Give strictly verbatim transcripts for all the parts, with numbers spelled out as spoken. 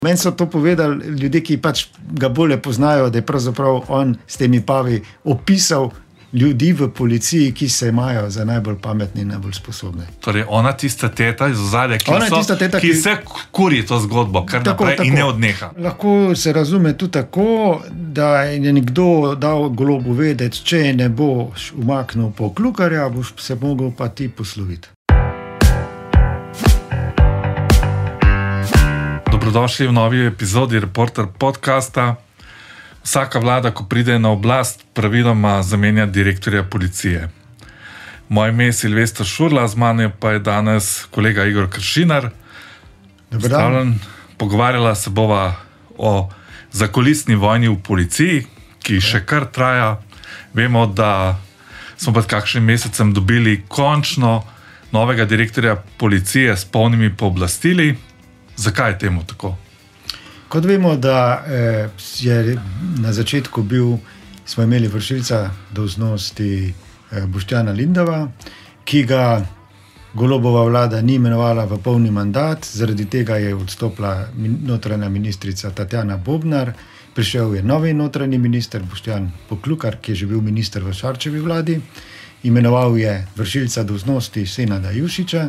Meni so to povedali ljudje, ki pač ga bolje poznajo, da je pravzaprav on s temi pavi opisal ljudi v policiji, ki se imajo za najbolj pametni in najbolj sposobne. Torej, ona tista teta iz ozadja, ki, so, teta, ki, ki se kuri to zgodbo, kar tako, naprej tako. In ne odneha. Lahko se razume tudi tako, da je nekdo dal Golobu vedeti, če ne boš umaknil Poklukarja, boš se mogel pa ti posloviti. Dobrodošli v novi epizodi Reporter podcasta. Vsaka vlada, ko pride na oblast, praviloma zamenja direktorja policije. Moje ime je Silvester Šurla, z mano pa je danes kolega Igor Kršinar. Stavljen, pogovarjala se bova o zakulisni vojni v policiji, ki še kar traja. Vemo, da smo pred kakšnim mesecem dobili končno novega direktorja policije s polnimi pooblastili. Zakaj je temu tako? Kot vemo, da eh, je na začetku bil, smo imeli vršilca dolžnosti eh, Boštjana Lindava, ki ga Golobova vlada ni imenovala v polni mandat, zaradi tega je odstopila notranja ministrica Tatjana Bobnar, prišel je novi notranji minister Boštjan Poklukar, ki je že bil minister v Šarčevi vladi, imenoval je vršilca dolžnosti Senada Jušića.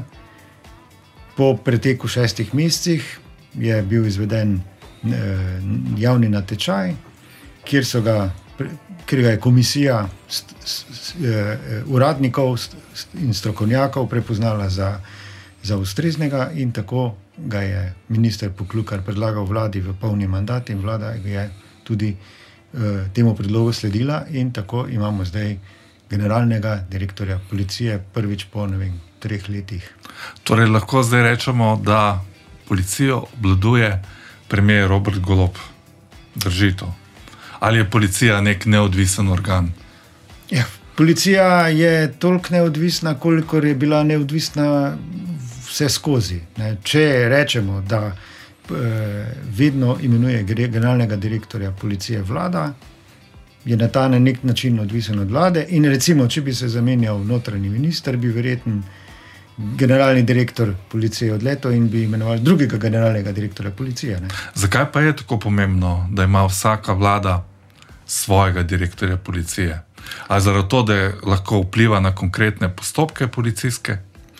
Po preteku šestih mesecih je bil izveden javni natečaj, kjer so ga, kjer ga je komisija st, st, uradnikov in strokovnjakov prepoznala za, za ustreznega in tako ga je minister Poklukar predlagal vladi v polni mandat in vlada je tudi eh, temu predlogu sledila in tako imamo zdaj generalnega direktorja policije prvič po, ne vem, treh letih. Torej lahko zdaj rečemo, da policijo obvladuje premier Robert Golob. Drži to? Ali je policija nek neodvisen organ? Ja, policija je toliko neodvisna, kolikor je bila neodvisna vse skozi. Ne? Če rečemo, da eh, vedno imenuje generalnega direktorja policije vlada, je na ta na nek način odvisen od vlade in recimo, če bi se zamenjal notranji minister, bi verjetno generalni direktor policije odletel in bi imenoval drugega generalnega direktorja policije. Ne? Zakaj pa je tako pomembno, da ima vsaka vlada svojega direktorja policije? A zaradi to, da lahko vpliva na konkretne postopke policijske?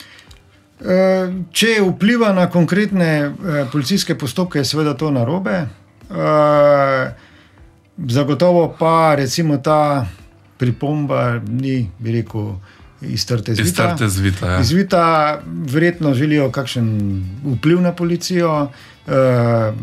E, če vpliva na konkretne e, policijske postopke, je seveda to narobe. E, zagotovo pa recimo ta pripomba ni, bi rekel, iz trte zvita. Iz trte zvita, ja. Izvita verjetno želijo kakšen vpliv na policijo, eh,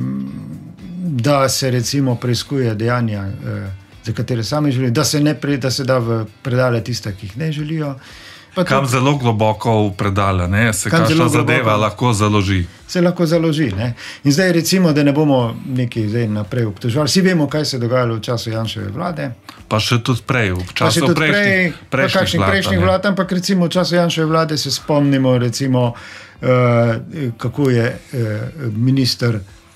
da se recimo preiskuje dejanja, eh, za katere sami želijo, da se, ne pre, da se da v predale tiste, ki jih ne želijo. Pa Kam tudi, zelo globoko v predale, ne? Se kakšna zadeva lahko založi. Se lahko založi. Ne? In zdaj recimo, da ne bomo nekaj zdaj naprej obtoževali. Vsi vemo, kaj se je dogajalo v času Janševe vlade. Pa še tudi prej, v času tudi prejšnjih, prej, prejšnjih, prejšnjih vlad. Prejšnjih vlad, ampak recimo v času Janševe vlade se spomnimo recimo, uh, kako je uh, minister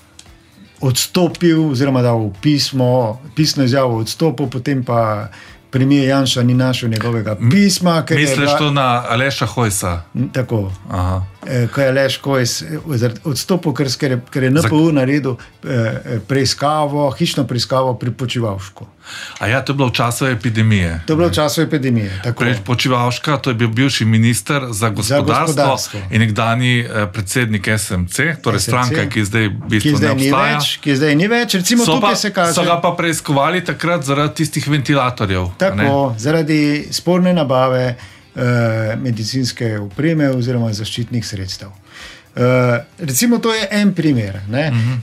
odstopil oziroma dal pismo, pisno izjavo odstopil, potem pa premijer Janša ni našel njegovega pisma. Misliš to na Aleša Hojsa? Tako. Aha. Ko je Aleš Hojs odstopil, ker, ker je N P U Zak... naredil preiskavo, hišno preiskavo pri Počivalšku. A ja, to je bilo v času epidemije. To je bilo v času epidemije, tako. Počivalška, to je bil bivši minister za gospodarstvo, za gospodarstvo. In nekdanji predsednik S M C, torej S M C, stranka, ki zdaj v bistvu ne obstaja. Več, ki zdaj ni več, recimo so tukaj pa, se kaže. So ga pa preiskovali takrat zaradi tistih ventilatorjev. Tako, ne? Zaradi sporne nabave uh, medicinske opreme oziroma zaščitnih sredstev. Uh, recimo to je en primer. Ne? Uh-huh.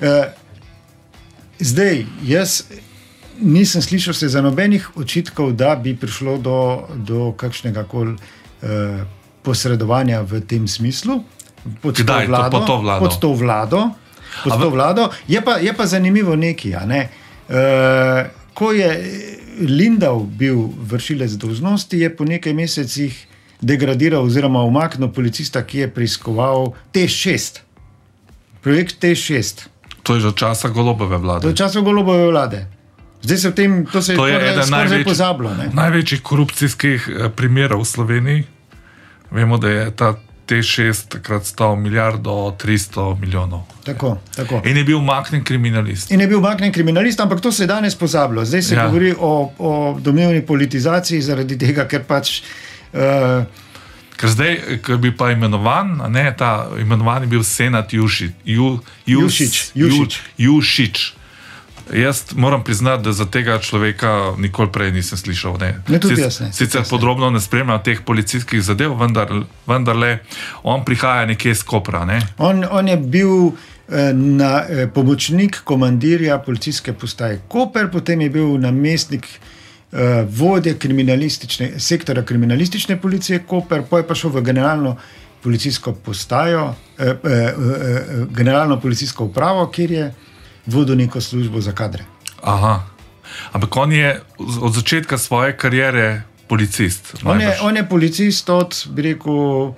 Uh, zdaj, jaz nisem slišal se za nobenih očitkov, da bi prišlo do, do kakšnega kol uh, posredovanja v tem smislu. Pod Kdaj? To vlado, to, to vlado? Pod to vlado. Pod to vlado. Je, pa, je pa zanimivo nekaj. Ne? Uh, ko je Lindav bil vršilec dolžnosti, je po nekaj mesecih degradiral oziroma umaknil policista, ki je preiskoval T šest. Projekt T šest. To je že od časa Golobove vlade. To je od časa Golobove vlade. Zdaj se v tem, to se to je je skoraj pozabilo. Ne? Največjih korupcijskih primerov v Sloveniji. Vemo, da je ta T šest takrat stal milijardo tristo milijonov. Tako, tako. In je bil umaknjen kriminalist. In je bil umaknjen kriminalist, ampak to se je danes pozabilo. Zdaj se ja. govori o, o domnevni politizaciji zaradi tega, ker pač... Uh, ker zdaj, ko bi pa imenovan, ne, ta imenovan je bil Senad Jušić. Ju, Jus, Jušić. Jušić. Jušić. Jaz moram priznati, da za tega človeka nikoli prej nisem slišal. Ne. Ne, tudi jaz ne. Sicer podrobno ne spremljam teh policijskih zadev, vendar, vendarle on prihaja nekje iz Kopra. Ne. On, on je bil eh, na, eh, pomočnik komandirja policijske postaje Koper, potem je bil namestnik eh, vodje kriminalistične, sektora kriminalistične policije Koper, potem je pa šel v generalno policijsko postajo, eh, eh, eh, generalno policijsko upravo, kjer je vodil neko službo za kadre. Aha. Ampak on je od začetka svoje kariere policist. On je, on je policist od, bi rekel,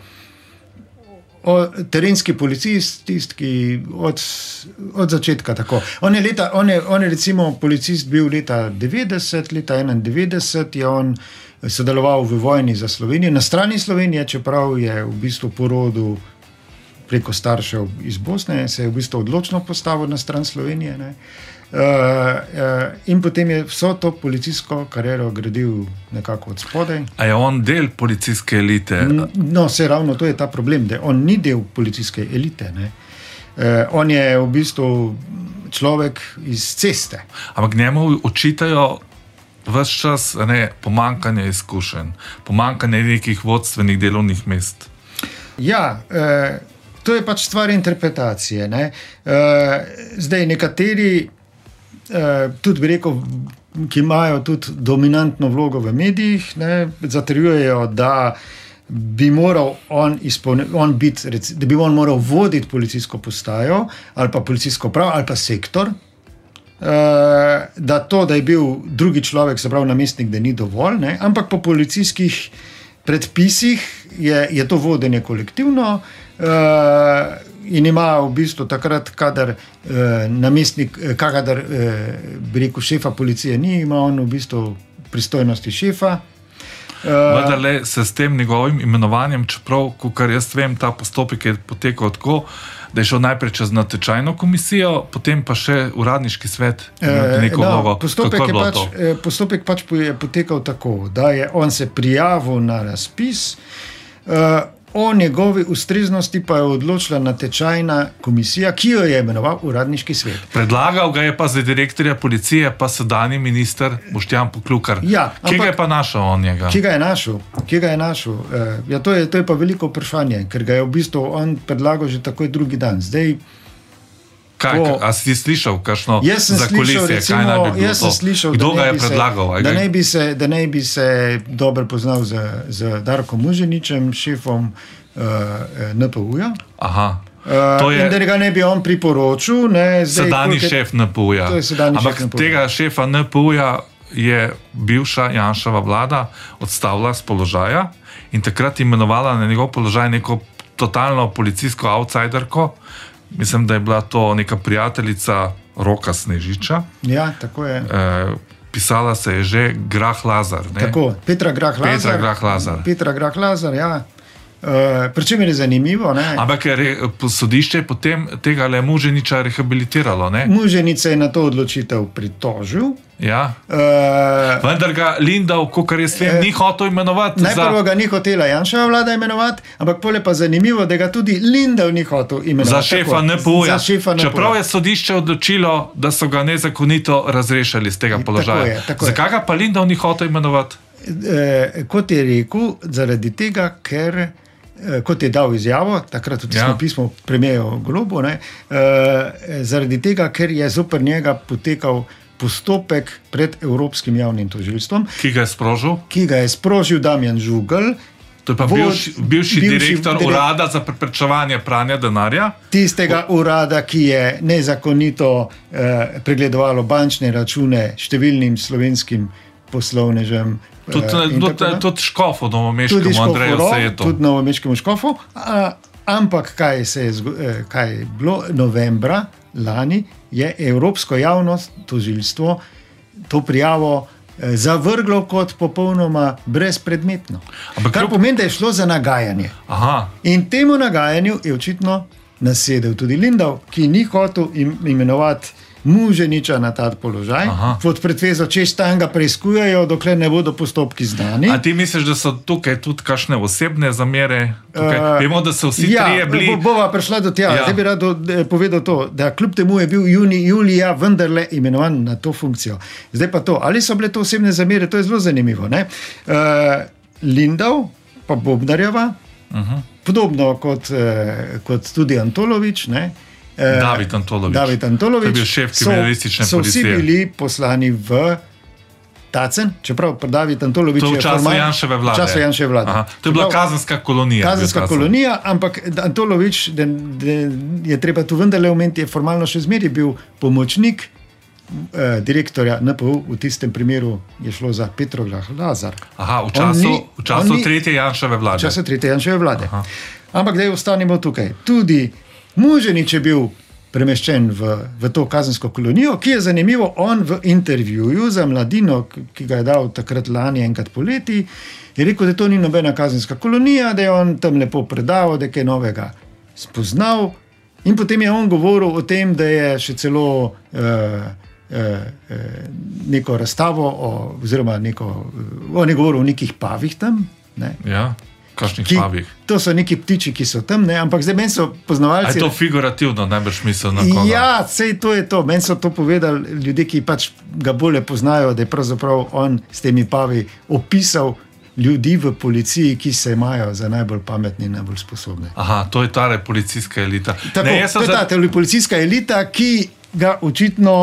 od, terenski policist, tist, ki od, od začetka tako. On je, leta, on, je, on je recimo policist bil leta devetdeset, leta enaindevetdeset je on sodeloval v vojni za Slovenijo, na strani Slovenije, čeprav je v bistvu porodil preko staršev iz Bosne, se je v bistvu odločno postavil na stran Slovenije. Ne? Uh, uh, in potem je vso to policijsko kariero gradil nekako od spodaj. A je on del policijske elite? No, se ravno to je ta problem, da on ni del policijske elite. Ne? Uh, on je v bistvu človek iz ceste. Ampak njemu očitajo ves čas ne, pomanjkanje izkušenj, pomanjkanje nekih vodstvenih delovnih mest. Ja, uh, to je pač stvar interpretacije. Ne? Uh, zdaj nekateri, uh, tudi bi rekel, ki imajo tudi dominantno vlogo v medijih, ne, zatrjujejo, da bi moral on, izpolne, on biti, da bi on moral voditi policijsko postajo ali pa policijsko upravo ali pa sektor, uh, da to, da je bil drugi človek, se pravi namestnik, da ni dovolj, ne? Ampak po policijskih predpisih je, je to vodenje kolektivno. Uh, in ima v bistvu takrat, kadar uh, namestnik, kadar uh, bi rekel šefa policije ni, ima on v bistvu pristojnosti šefa. Uh, Vendar se s tem njegovim imenovanjem, čeprav, kar jaz vem, ta postopek je potekal tako, da je šel najprej čez natečajno komisijo, potem pa še uradniški svet. Uh, no, postopek, je pač, postopek pač je potekal tako, da je on se prijavil na razpis, uh, o njegovi ustreznosti pa je odločila natečajna komisija, ki jo je imenoval uradniški svet. Predlagal ga je pa za direktorja policije, pa sedanji minister Boštjan Poklukar. Ja, Kje ga je pa našel on njega? Kje ga je našel? Kje ga je našel? Uh, ja, to je, to je pa veliko vprašanje, ker ga je v bistvu on predlagal že takoj drugi dan. Zdaj, Kaj, po, a si slišal kakšno za kulisje, kaj naj bi bilo to? Slišal, Kdo ga je predlagal? Se, da, ne bi se, da ne bi se dobro poznal z, z Darkom Muženičem, šefom uh, N P U-ja. Aha. Uh, je, in da ga ne bi on priporočil. Ne, zdaj, sedani koliko, šef N P U-ja. Ampak šef tega šefa N P U-ja je bivša Janševa vlada odstavila z položaja in takrat imenovala na njegov položaj neko totalno policijsko outsiderko. Mislim, da je bila to neka prijateljica Roka Snežiča. Ja, tako je. E, pisala se je že Grah Lazar. Ne? Tako, Petra Grah Lazar. Petra Grah Lazar. Petra Grah Lazar, ja. E, Pričem je zanimivo. Ne? Ampak je sodišče potem tega le Muženiča rehabilitiralo. Ne? Muženice je na to odločitev pritožil. Ja. Uh, Vendar ga Lindav, kakor jaz vem, ni hotel imenovati. Najprv za... ga ni hotela Janševa vlada imenovati, ampak pole pa zanimivo, da ga tudi Lindav ni hotel imenovati. Za šefa N P U-ja. Čeprav Čeprav je sodišče odločilo, da so ga nezakonito razrešili z tega položaja. Tako je, tako Zakaj ga pa Lindav ni hotel imenovati? E, kot je rekel, zaradi tega, ker e, kot je dal izjavo, takrat tudi ja. smo pismo premijejo Golobu, ne, e, zaradi tega, ker je zoper njega potekal postopek pred Evropskim javnim tožilstvom, ki ga je sprožil, ki ga je sprožil Damjan Žugelj. To je pa vod, bivši, bivši, bivši direktor direkt, urada za preprečevanje pranja denarja. Tistega o, urada, ki je nezakonito eh, pregledovalo bančne račune številnim slovenskim poslovnežem. Tudi, eh, tudi, tudi Škofu, novomeškemu Andreju Sejetu. Tudi novomeškemu Škofu. A, ampak kaj, se je, kaj je bilo novembra lani, je Evropsko javno tožilstvo to prijavo zavrglo kot popolnoma brezpredmetno. Ampak kar kljub... pomeni, da je šlo za nagajanje. Aha. In temu nagajanju je očitno nasedel tudi Lindav, ki ni hotel im, imenovati Muženiča na ta položaj, Aha. pod pretvezo, če tam ga preiskujejo, dokler ne bodo postopki znani. A ti misliš, da so tukaj tudi kakšne osebne zamere? Tukaj, uh, vemo, da so vsi ja, trije bili... Ja, bova prišla do tega. Ja. Zdaj bi rad povedal to, da kljub temu je bil juni, julija vendarle imenovan na to funkcijo. Zdaj pa to, ali so bile to osebne zamere, to je zelo zanimivo. Ne? Uh, Lindav, pa Bobnarjeva, uh-huh. podobno kot, uh, kot tudi Antolovič, ne? David Antolovič. David Antolovič. To je bil šef kriminalistične so, policije. So vsi bili poslani v Tacen, čeprav David Antolovič je formalno... To v času Janševe vlade. Času Janševe vlade. Aha. To je bila kazenska kolonija. Kazenska kolonija, ampak Antolovič, da, da je treba tu vendarle omeniti, je formalno še zmeri bil pomočnik eh, direktorja N P U, v tistem primeru je šlo za Petrola Lazar. Aha, v času, ni, v času tretje Janševe vlade. V času tretje Janševe vlade. Aha. Ampak da ostanemo tukaj. Tudi Muženič je bil premeščen v, v to kazensko kolonijo, ki je zanimivo, on v intervjuju za Mladino, ki ga je dal takrat lani enkrat poleti, je rekel, da to ni nobena kazenska kolonija, da je on tam lepo predaval, da je kaj novega spoznal in potem je on govoril o tem, da je še celo uh, uh, uh, neko razstavo o, oziroma neko, on je govoril o nekih pavih tam, ne? Ja. Kakšnih ki, pavih? To so neki ptiči, ki so tam, ne? Ampak zdaj meni so poznavalci... A je to figurativno, najbrž misel na koga? Ja, sej to je to. Meni so to povedali ljudje, ki pač ga bolje poznajo, da je pravzaprav on s temi pavi opisal ljudi v policiji, ki se imajo za najbolj pametni in najbolj sposobne. Aha, to je ta policijska elita. Tako, ne, to je za... ta policijska elita, ki ga očitno,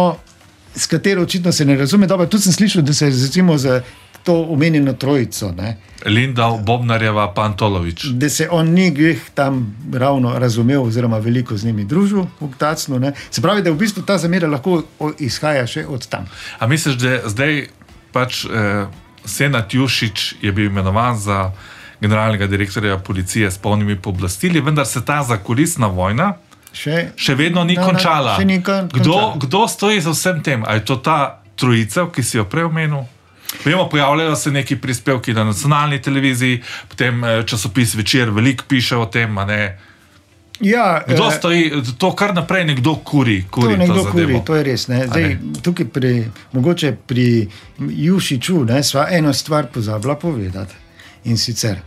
s katero očitno se ne razume. Dobro, tudi sem slišal, da se recimo za to omenjeno trojico, ne? Lindav, Bobnarjeva, pa Antolovič. Da se on ni greh tam ravno razumel oziroma veliko z njimi družil v Tacnu, ne? Se pravi, da v bistvu ta zamera lahko izhaja še od tam. A misliš, da zdaj pač eh, Senad Jušić je bil imenovan za generalnega direktorja policije s polnimi pooblastili, vendar se ta zakulisna vojna še, še vedno ni no, končala. Še ni kon, kdo, končala. Kdo stoji za vsem tem? A je to ta trojica, ki si jo prej omenil? Vemo, pojavljajo se neki prispevki na nacionalni televiziji, potem časopis Večer veliko piše o tem, a ne. Ja, kdo stoji, to kar naprej nekdo kuri, kuri to, nekdo to kuri, to je res. Ne? Zdaj, ne? Tukaj pri, mogoče pri Jušiću, ne, sva eno stvar pozabila povedati. In sicer,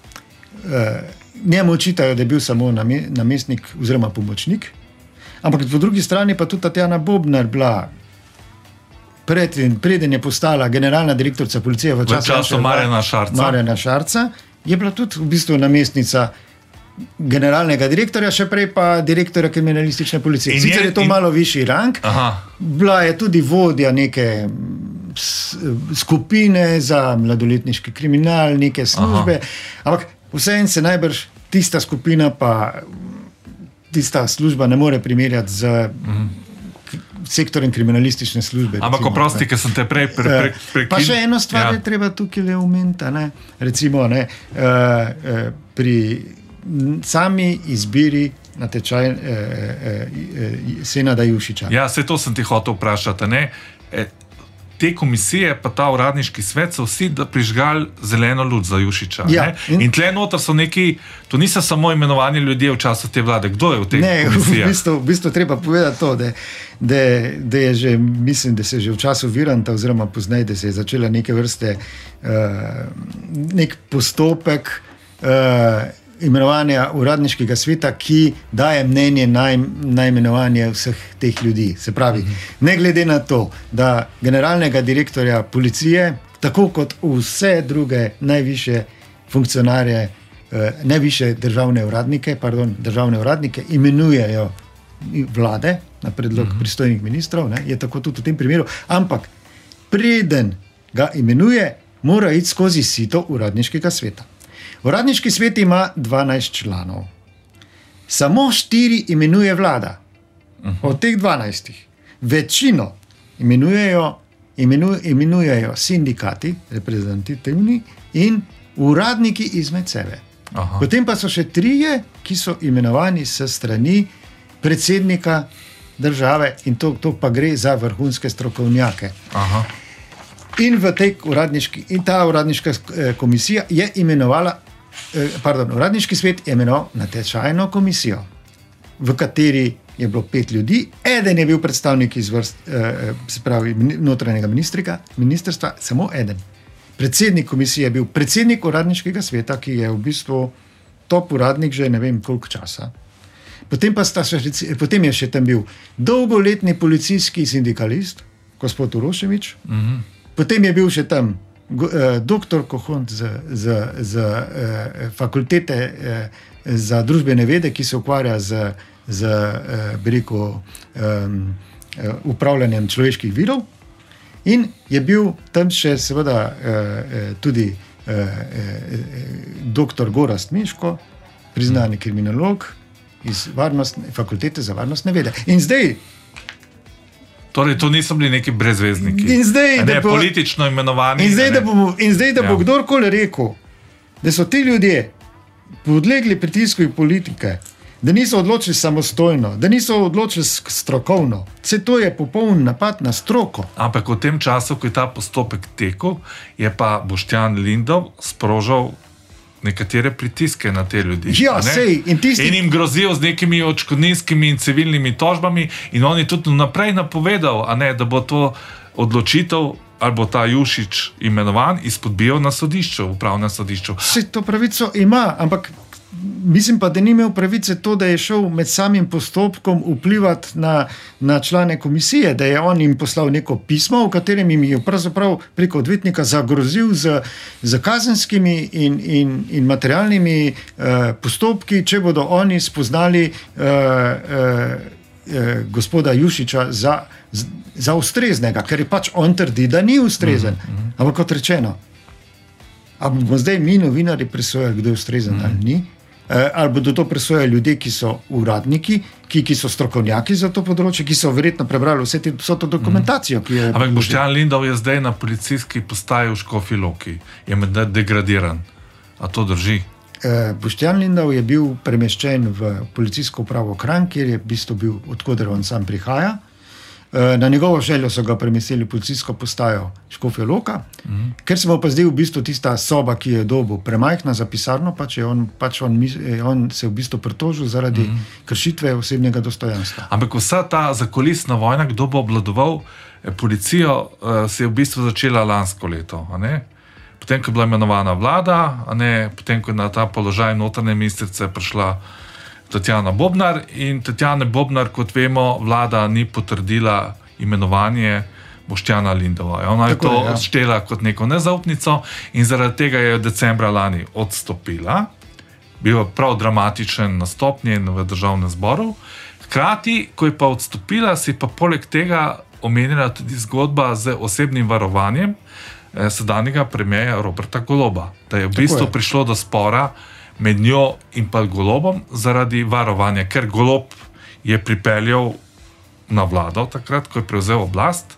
eh, njemu očitajo, da je bil samo namestnik oziroma pomočnik, ampak po drugi strani pa tudi Tatjana Bobnar bila Pred, preden je postala generalna direktorica policije v času, v času Marjana Šarca. Marjana Šarca, je bila tudi v bistvu namestnica generalnega direktorja, še prej pa direktorja kriminalistične policije. In sicer je, je to in... malo višji rang. Aha. Bila je tudi vodja neke skupine za mladoletniški kriminal, neke službe, Aha. ampak vseeno se najbrž tista skupina pa tista služba ne more primerjati z mhm. sektorjem kriminalistične službe. Ampak oprosti, ker sem te prej pre, pre, prekinil. Pa še eno stvar ja. je treba tukaj le omeniti, ne? Recimo ne, uh, uh, pri sami izbiri na tečaj uh, uh, uh, Senada Jušića. Ja, vse to sem ti hotel vprašati. Ne? E, te komisije, pa ta uradniški svet so vsi prižgali zeleno luč za Jušića. Ja, in, in tle noter so neki, to niso samo imenovani ljudje v času te vlade. Kdo je v teh ne, komisijah? V bistvu, v bistvu treba povedati to, da, da, da je že, mislim, da se je že v času Viranta oziroma pozneje, da se je začela neke vrste uh, nek postopek uh, imenovanja uradniškega sveta, ki daje mnenje na, na imenovanje vseh teh ljudi. Se pravi, ne glede na to, da generalnega direktorja policije, tako kot vse druge najvišje funkcionarje, eh, najvišje državne uradnike, pardon, državne uradnike imenujejo vlade na predlog uh-huh. pristojnih ministrov, ne, je tako tudi v tem primeru, ampak preden ga imenuje, mora iti skozi sito uradniškega sveta. Uradniški svet ima dvanajst članov. Samo štiri imenuje vlada. Uh-huh. Od teh dvanajstih. Večino imenujejo, imenuj, imenujejo sindikati, reprezentativni in uradniki izmed sebe. Aha. Potem pa so še trije, ki so imenovani s strani predsednika države in to, to pa gre za vrhunske strokovnjake. Aha. In, v tej uradniški, in ta uradniška komisija je imenovala, pardon, uradniški svet je imenoval natečajno komisijo, v kateri je bilo pet ljudi, eden je bil predstavnik iz vrst, se pravi, notranjega ministrstva, samo eden. Predsednik komisije je bil predsednik uradniškega sveta, ki je v bistvu top uradnik že ne vem koliko časa. Potem, pa sta še, potem je še tam bil dolgoletni policijski sindikalist, gospod Uroševič, mm-hmm. Potem je bil še tam eh, doktor Kohont z, z, z eh, fakultete eh, za družbene vede, ki se ukvarja z, z eh, bereko, eh, upravljanjem človeških virov. In je bil tam še seveda eh, tudi eh, eh, doktor Gorazd Miško, priznani mm. kriminolog iz varnostne, fakultete za varnostne vede. In zdaj Torej, to niso bili neki brezvezniki. In zdaj, ne, bo, politično imenovani. In zdaj, da bo, in zdaj, da ja. bo kdorkoli rekel, da so ti ljudje podlegli pritisku politike, da niso odločili samostojno, da niso odločili strokovno. Vse to je popoln napad na stroko. Ampak v tem času, ko je ta postopek tekel, je pa Boštjan Lindav sprožal nekatere pritiske na te ljudi. Ja, sej, in, tisti... in jim grozijo z nekimi odškodninskimi in civilnimi tožbami in on je tudi naprej napovedal, a ne, da bo to odločitev ali bo ta Jušić imenovan izpodbijal na sodišču, upravnem sodišču. Sej to pravico ima, ampak mislim pa, da ni imel pravice to, da je šel med samim postopkom vplivati na, na člane komisije, da je on jim poslal neko pismo, v katerem jim je pravzaprav preko odvetnika zagrozil z, z kazenskimi in, in, in materialnimi eh, postopki, če bodo oni spoznali eh, eh, eh, gospoda Jušića za, za ustreznega, ker je pač on trdi, da ni ustrezen. Mm-hmm. Ampak kot rečeno, a bomo zdaj mi novinari presojali, kdo je ustrezen mm-hmm. ali ni? Ali bodo to presojali ljudje, ki so uradniki, ki, ki so strokovnjaki za to področje, ki so verjetno prebrali vse, te, vso to dokumentacijo. Ki je... Ampak Boštjan Lindav je zdaj na policijski postaji v Škofji Loki. Je med degradiran. A to drži? E, Boštjan Lindav je bil premeščen v policijsko upravo Kranj, kjer je v bistvu bil, odkoder on sam prihaja. E, na njegovo željo so ga premestili v policijsko postajo Škofja Loka, mm-hmm. ker se mu pa zdaj v bistvu tista soba, ki je dobil premajhna za pisarno, pač, je on, pač on, on se v bistvu pritožil zaradi mm-hmm. kršitve osebnega dostojanstva. Ampak vsa ta zakulisna vojna, kdo bo obvladoval policijo, se je v bistvu začela lansko leto, a ne? Potem, ko je bila imenovana vlada, a ne? Potem, ko je na ta položaj notranje ministrice prišla Tatjana Bobnar in Tatjana Bobnar, kot vemo, vlada ni potrdila imenovanje Boštjana Lindava. Ona je Tako to je, ja. štela kot neko nezaupnico in zaradi tega je decembra lani odstopila. Bil je prav dramatičen nastop njen v državnem zboru. Hkrati, ko je pa odstopila, si pa poleg tega omenila tudi zgodba z osebnim varovanjem eh, sedanjega premierja Roberta Goloba. Da je v Tako bistvu je. prišlo do spora med njo in pa Golobom zaradi varovanja, ker Golob je pripeljal na vlado takrat, ko je prevzel oblast,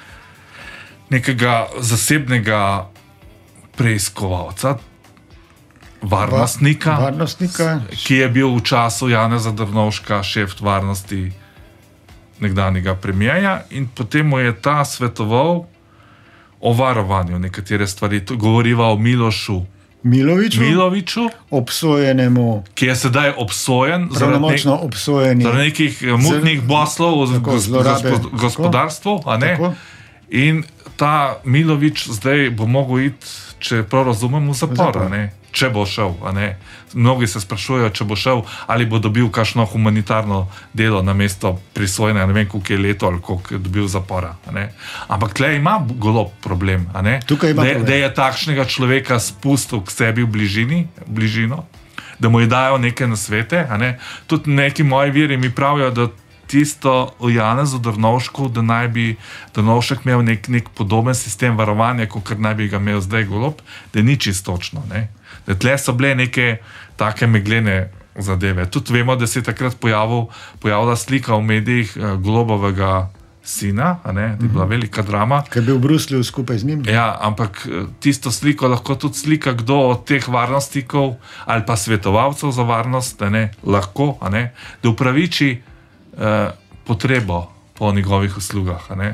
nekega zasebnega preiskovalca, varnostnika, Va, varnostnika, ki je bil v času Janeza Drnovška šef varnosti nekdanjega premierja in potem mu je ta svetoval o varovanju nekatere stvari. Govoriva o Milošu Miloviću, Miloviću, obsojenemu, ki je sedaj obsojen zaradi nek, nekih mutnih poslov v gospo, gospodarstvu. A ne? In ta Milović zdaj bo mogel iti, če prav razumem, v zapor, a ne? Če bo šel. A ne? Mnogi se sprašujejo, če bo šel, ali bo dobil kakšno humanitarno delo na mesto prisvojene, ne vem, koliko je leto ali koliko je dobil zapora. A ne? Ampak tle ima Golob problem, a ne? Tukaj ima da, problem. Da je takšnega človeka spustil k sebi v bližini, bližino, da mu je dajo neke nasvete. A ne? Tudi neki moji viri mi pravijo, da tisto o Janezu Drnovšku, da naj bi Drnovšek imel nek, nek podoben sistem varovanja, kot naj bi ga imel zdaj Golob, da ni čistočno. Ne? Da tle so bile neke take meglene zadeve. Tudi vemo, da se je takrat pojavil, pojavila slika v medijih uh, Golobovega sina, a ne, da je bila velika drama. Ki je bil v Bruslju skupaj z njim. Ja, ampak tisto sliko lahko tudi slika kdo od teh varnostnikov ali pa svetovalcev za varnost, a ne, lahko, a ne, da upraviči uh, potrebo po njegovih uslugah, a ne.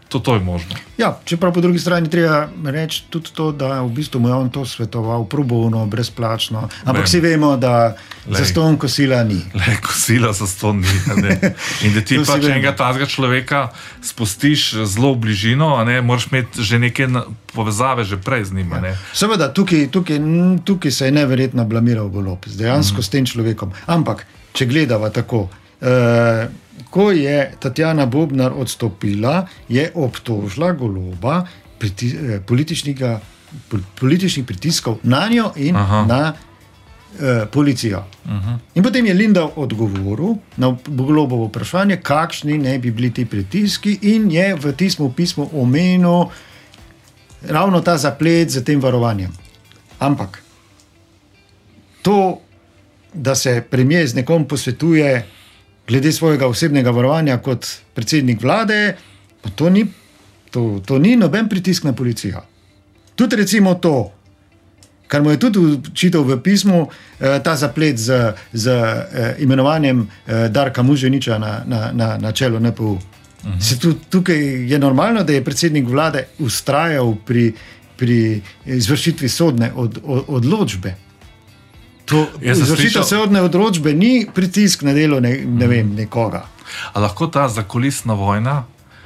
To, to je možno. Ja, čeprav po drugi strani treba reči tudi to, da v bistvu mu je on to svetoval pro bono, brezplačno, ampak vsi vemo, da zastonj kosila ni. Le, kosila zastonj ni. Ne. In da ti pač enega tazga človeka spustiš zelo v bližino, a ne, moraš imeti že neke povezave že prej z njim. Ja. Seveda, tukaj, tukaj, tukaj se je neverjetno blamiral Golob, dejansko mm. s tem človekom. Ampak, če gledava tako, uh, ko je Tatjana Bobnar odstopila, je obtožila Goloba priti, eh, političnega, političnih pritiskov na njo in Aha. na eh, policijo. Aha. In potem je Lindav odgovoril na Golobovo vprašanje, kakšni ne bi bili ti pritiski, in je v tistem pismu omenil ravno ta zaplet z tem varovanjem. Ampak to, da se premier z nekom posvetuje glede svojega osebnega varovanja kot predsednik vlade, pa to ni, to, to ni noben pritisk na policijo. Tudi recimo to, kar mu je tudi čital v pismu, eh, ta zaplet z, z eh, imenovanjem eh, Darka Muženiča na, na, na, na čelo N P U. Uh-huh. Se tu, tukaj je normalno, da je predsednik vlade ustrajal pri, pri izvršitvi sodne od, od, odločbe. Izvršitev sodne odločbe ni pritisk na delo ne, ne vem, nekoga. A lahko ta zakulisna vojna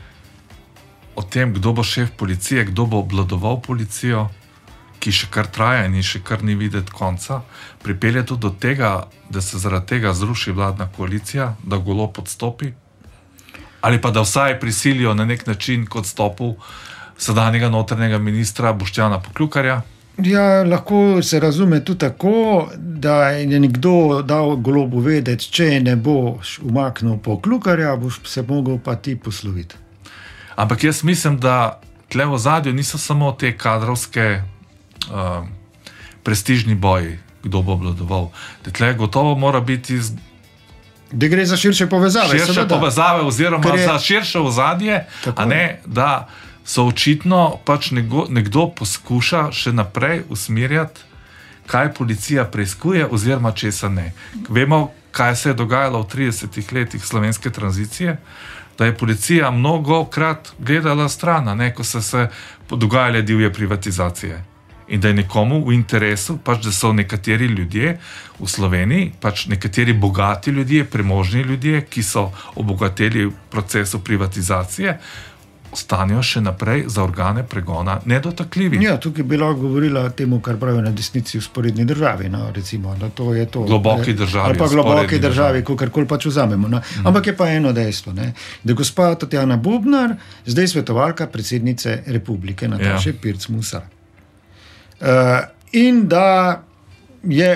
o tem, kdo bo šef policije, kdo bo obvladoval policijo, ki še kar traja in še kar ni videti konca, pripelje tudi do tega, da se zaradi tega zruši vladna koalicija, da Golob odstopi? Ali pa da vsaj prisilijo na nek način k odstopu sedanjega notranjega ministra Boštjana Poklukarja? Ja, lahko se razume tudi tako, da je nekdo dal Golobu vedeti, če ne boš umaknil Poklukarja, boš se mogel pa ti posloviti. Ampak jaz mislim, da tle v ozadju niso samo te kadrovske uh, prestižni boji, kdo bo obvladoval. Da tle gotovo mora biti z... da gre za širše povezave. Širše seveda. povezave oziroma je... za širše ozadje, tako a ne, da so očitno pač nekdo, nekdo poskuša še naprej usmerjati, kaj policija preiskuje oziroma česa ne. Vemo, kaj se je dogajalo v tridesetih letih slovenske tranzicije, da je policija mnogokrat gledala stran, ne, ko so se dogajale divje privatizacije. In da je nekomu v interesu, pač da so nekateri ljudje v Sloveniji, pač nekateri bogati ljudje, premožni ljudje, ki so obogateli v procesu privatizacije, ostanijo še naprej za organe pregona nedotakljivi. Ja, tukaj bi lahko govorila temu, kar pravijo na desnici v sporedni državi, no, recimo, da to je to. Globoki državi. Ali pa globoki državi, kakorkoli pač vzamemo. No. Mm. Ampak je pa eno dejstvo, ne, da gospa Tatjana Bobnar, zdaj svetovalka predsednice republike Nataše ja. Pirc Musar. Uh, in da je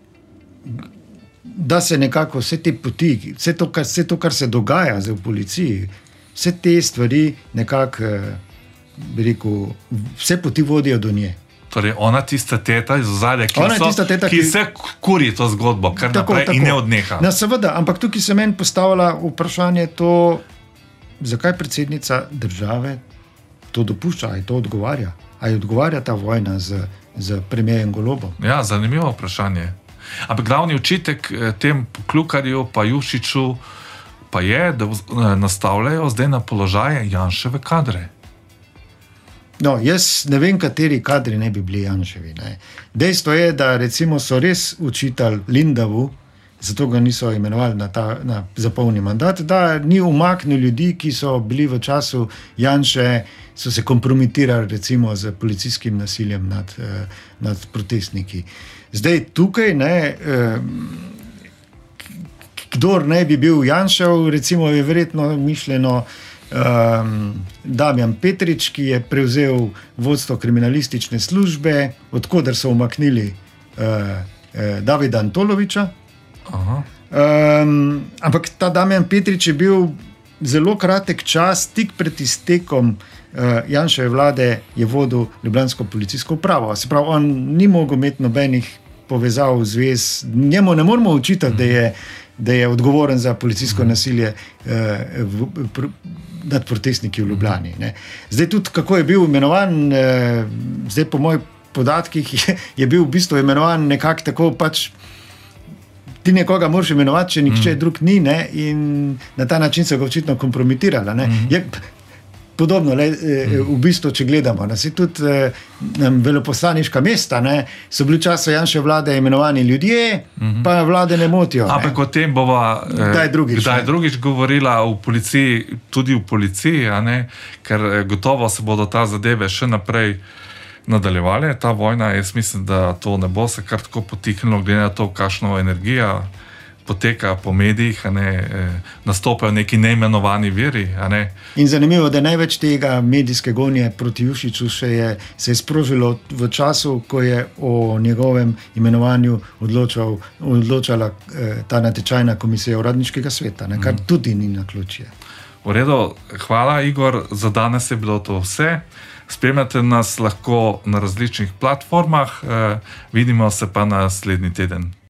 da se nekako vse te poti, vse to, kar, vse to, kar se dogaja zdaj v policiji, vse te stvari nekako, bi rekel, vse poti vodijo do nje. Torej, ona tista teta iz ozadja, ki, teta, ki, ki se kuri to zgodbo, kar tako, naprej tako. In ne odneha. No, seveda, ampak tukaj se meni postavlja vprašanje to, zakaj predsednica države to dopušča, ali to odgovarja, ali odgovarja ta vojna z, z premierjem Golobom. Ja, zanimivo vprašanje. Ampak glavni očitek tem Poklukarju pa Jušiću pa je, da nastavljajo zdaj na položaje Janševe kadre. No, jaz ne vem, kateri kadri ne bi bili Janševi. Ne. Dejstvo je, da recimo so res učitali Lindavu, zato ga niso imenovali na, ta, na zapolni mandat, da ni umaknil ljudi, ki so bili v času Janše, so se kompromitirali recimo z policijskim nasiljem nad, nad protestniki. Zdaj tukaj, ne, kdor ne bi bil Janšev, recimo je verjetno mišljeno um, Damjan Petrič, ki je prevzel vodstvo kriminalistične službe, odkoder so umaknili uh, uh, Davida Antoloviča. Aha. Um, ampak ta Damjan Petrič je bil zelo kratek čas, tik pred iztekom uh, Janševe vlade je vodil ljubljansko policijsko upravo. Se pravi, on ni mogel imeti nobenih povezav v zvez. Njemu ne moramo učitati, da je da je odgovoren za policijsko nasilje eh, v, pr, nad protestniki v Ljubljani. Ne. Zdaj tudi, kako je bil imenovan, eh, zdaj po mojih podatkih je, je bil v bistvu imenovan nekako tako pač, ti nekoga moraš imenovati, če nihče mm. drug ni, ne, in na ta način so ga očitno kompromitirala. Ne. Mm. Je, podobno, le, v bistvu, če gledamo. Ne, se tudi nam veleposlaniška mesta, ne, so bili v času Janševe vlade imenovani ljudje, mm-hmm. pa vlade ne motijo. Ampak o tem bova kdaj drugič, kdaj drugič govorila v policiji, tudi v policiji, a ne, ker gotovo se bodo ta zadeve še naprej nadaljevali. Ta vojna, jaz mislim, da to ne bo se kar tako potiknilo, glede na to, kakšno energija poteka po medijih, a ne, nastopajo neki neimenovani viri. A ne. In zanimivo, da največ tega medijske gonje proti Jušiću še je, se je sprožilo v času, ko je o njegovem imenovanju odločal, odločala eh, ta natečajna komisija uradniškega sveta, ne, kar mm. tudi ni naključje. V redu, hvala Igor, za danes je bilo to vse. Spremljate nas lahko na različnih platformah, eh, vidimo se pa naslednji teden.